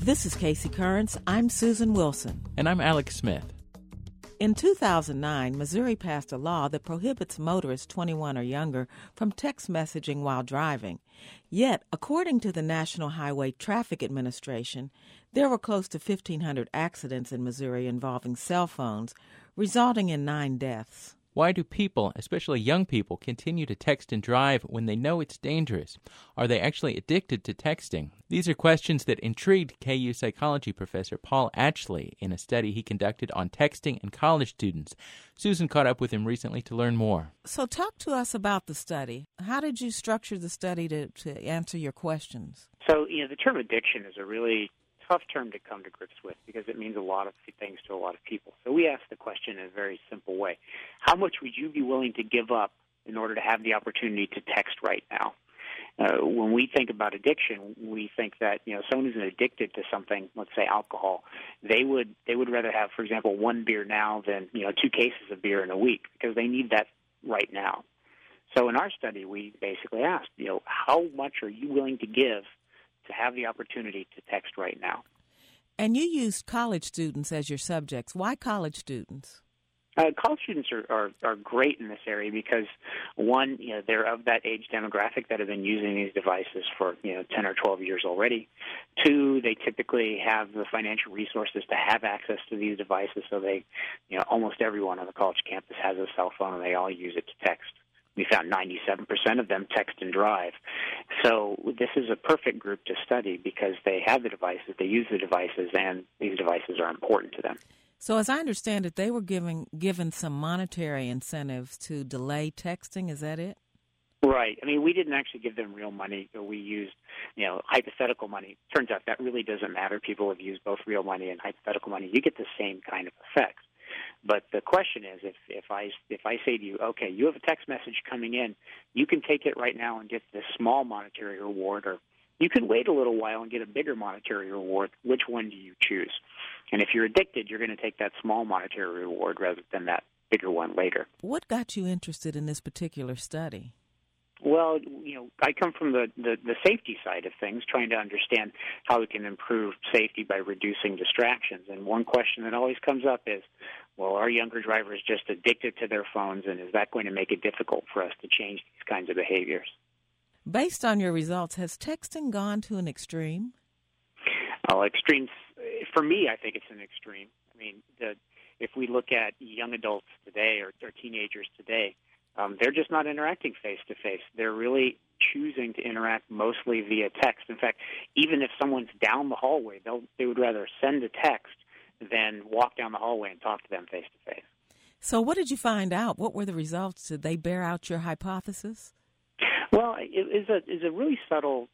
This is Casey Currents. I'm Susan Wilson. And I'm Alex Smith. In 2009, Missouri passed a law that prohibits motorists 21 or younger from text messaging while driving. Yet, according to the National Highway Traffic Administration, there were close to 1,500 accidents in Missouri involving cell phones, resulting in 9 deaths. Why do people, especially young people, continue to text and drive when they know it's dangerous? Are they actually addicted to texting? These are questions that intrigued KU psychology professor Paul Atchley in a study he conducted on texting and college students. Susan caught up with him recently to learn more. So talk to us about the study. How did you structure the study to answer your questions? So, the term addiction is a really tough term to come to grips with because it means a lot of things to a lot of people. So we asked the question in a very simple way. How much would you be willing to give up in order to have the opportunity to text right now? When we think about addiction, we think that, someone who's addicted to something, let's say alcohol, they would rather have, for example, 1 beer now than, 2 cases of beer in a week because they need that right now. So in our study, we basically asked, how much are you willing to give to have the opportunity to text right now? And you used college students as your subjects. Why college students? College students are great in this area because, one, they're of that age demographic that have been using these devices for 10 or 12 years already. 2, they typically have the financial resources to have access to these devices, so they, almost everyone on the college campus has a cell phone and they all use it to text. We found 97% of them text and drive. So this is a perfect group to study because they have the devices, they use the devices, and these devices are important to them. So as I understand it, they were given some monetary incentives to delay texting. Is that it? Right. We didn't actually give them real money. We used, hypothetical money. Turns out that really doesn't matter. People have used both real money and hypothetical money. You get the same kind of effects. But the question is, if I say to you, okay, you have a text message coming in, you can take it right now and get this small monetary reward, or you can wait a little while and get a bigger monetary reward. Which one do you choose? And if you're addicted, you're going to take that small monetary reward rather than that bigger one later. What got you interested in this particular study? Well, I come from the safety side of things, trying to understand how we can improve safety by reducing distractions. And one question that always comes up is, well, are younger drivers just addicted to their phones, and is that going to make it difficult for us to change these kinds of behaviors? Based on your results, has texting gone to an extreme? Well, extremes, for me, I think it's an extreme. If we look at young adults today or teenagers today, they're just not interacting face-to-face. They're really choosing to interact mostly via text. In fact, even if someone's down the hallway, they would rather send a text than walk down the hallway and talk to them face-to-face. So what did you find out? What were the results? Did they bear out your hypothesis? Well, it is a really subtle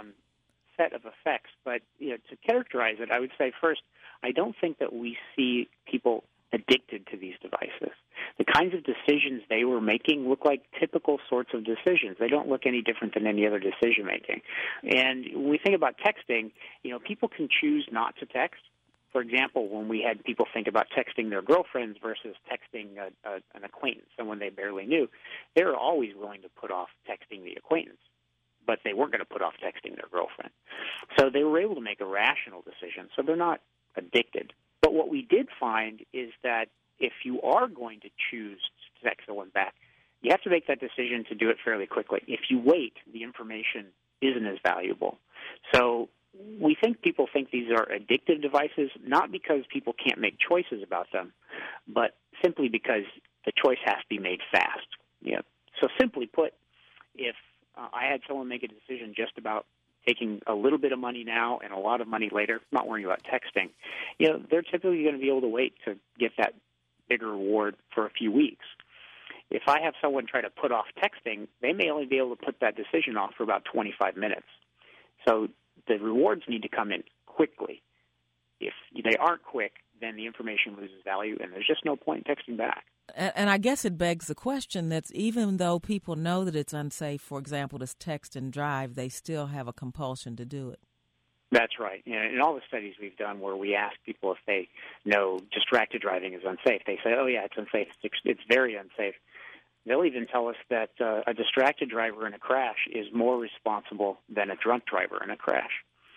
set of effects. But to characterize it, I would say first, I don't think that we see people addicted to these devices. The kinds of decisions they were making look like typical sorts of decisions. They don't look any different than any other decision making. And when we think about texting, people can choose not to text. For example, when we had people think about texting their girlfriends versus texting an acquaintance, someone they barely knew, they were always willing to put off texting the acquaintance, but they weren't going to put off texting their girlfriend. So they were able to make a rational decision, so they're not addicted. But what we did find is that if you are going to choose to text someone back, you have to make that decision to do it fairly quickly. If you wait, the information isn't as valuable. So we think people think these are addictive devices, not because people can't make choices about them, but simply because the choice has to be made fast. So simply put, if I had someone make a decision just about taking a little bit of money now and a lot of money later, not worrying about texting, they're typically going to be able to wait to get that bigger reward for a few weeks. If I have someone try to put off texting, they may only be able to put that decision off for about 25 minutes. So the rewards need to come in quickly. If they aren't quick, then the information loses value, and there's just no point in texting back. And I guess it begs the question that even though people know that it's unsafe, for example, to text and drive, they still have a compulsion to do it. That's right. In all the studies we've done where we ask people if they know distracted driving is unsafe, they say, oh, yeah, it's unsafe. It's very unsafe. They'll even tell us that a distracted driver in a crash is more responsible than a drunk driver in a crash.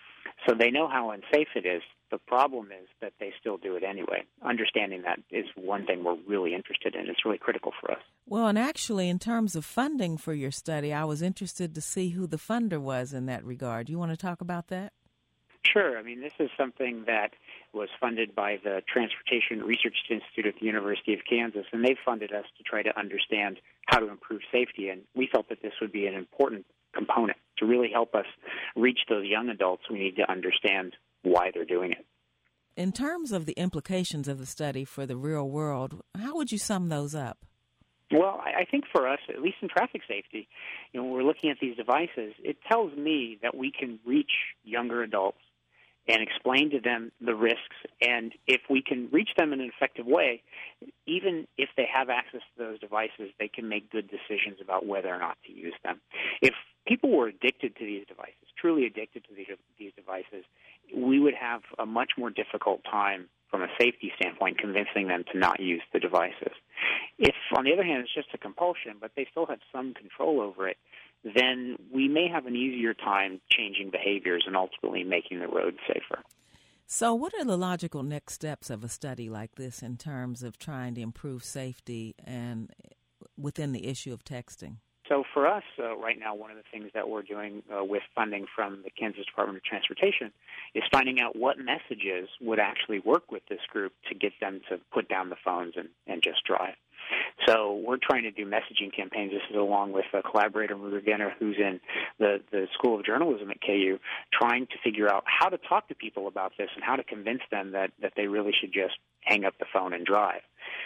So they know how unsafe it is. The problem is that they still do it anyway. Understanding that is one thing we're really interested in. It's really critical for us. Well, and actually, in terms of funding for your study, I was interested to see who the funder was in that regard. You want to talk about that? Sure. I mean, this is something that was funded by the Transportation Research Institute at the University of Kansas, and they funded us to try to understand how to improve safety. And we felt that this would be an important component to really help us reach those young adults. We need to understand why they're doing it. In terms of the implications of the study for the real world, how would you sum those up? Well, I think for us, at least in traffic safety, when we're looking at these devices, it tells me that we can reach younger adults and explain to them the risks. And if we can reach them in an effective way, even if they have access to those devices, they can make good decisions about whether or not to use them. If people were addicted to these devices, truly addicted to these devices, we would have a much more difficult time from a safety standpoint convincing them to not use the devices. If, on the other hand, it's just a compulsion, but they still have some control over it, then we may have an easier time changing behaviors and ultimately making the road safer. So what are the logical next steps of a study like this in terms of trying to improve safety and within the issue of texting? So for us, right now, one of the things that we're doing with funding from the Kansas Department of Transportation is finding out what messages would actually work with this group to get them to put down the phones and just drive. So we're trying to do messaging campaigns. This is along with a collaborator, Ruger Genner, who's in the School of Journalism at KU, trying to figure out how to talk to people about this and how to convince them that they really should just hang up the phone and drive.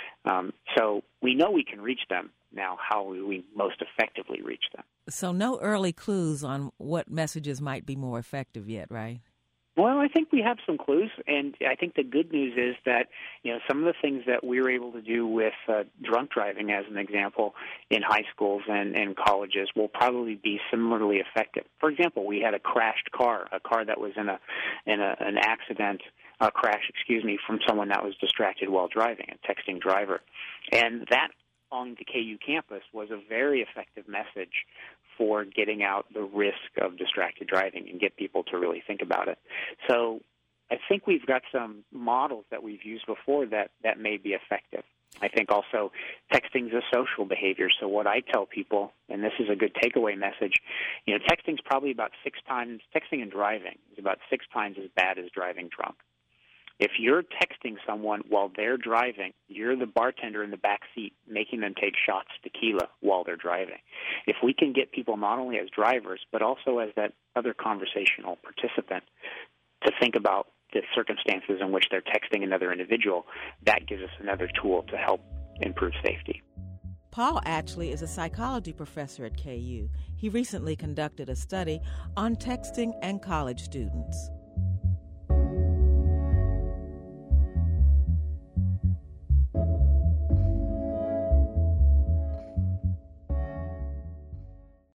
So we know we can reach them. Now, how will we most effectively reach them? So no early clues on what messages might be more effective yet, right? Well, I think we have some clues, and I think the good news is that, some of the things that we were able to do with drunk driving, as an example, in high schools and colleges will probably be similarly effective. For example, we had a crashed car, a car that was in an accident, crash, from someone that was distracted while driving, a texting driver. And that on the KU campus was a very effective message for getting out the risk of distracted driving and get people to really think about it. So I think we've got some models that we've used before that may be effective. I think also texting is a social behavior. So what I tell people, and this is a good takeaway message, texting is probably about 6 times, texting and driving is about 6 times as bad as driving drunk. If you're texting someone while they're driving, you're the bartender in the back seat making them take shots of tequila while they're driving. If we can get people not only as drivers, but also as that other conversational participant to think about the circumstances in which they're texting another individual, that gives us another tool to help improve safety. Paul Atchley is a psychology professor at KU. He recently conducted a study on texting and college students.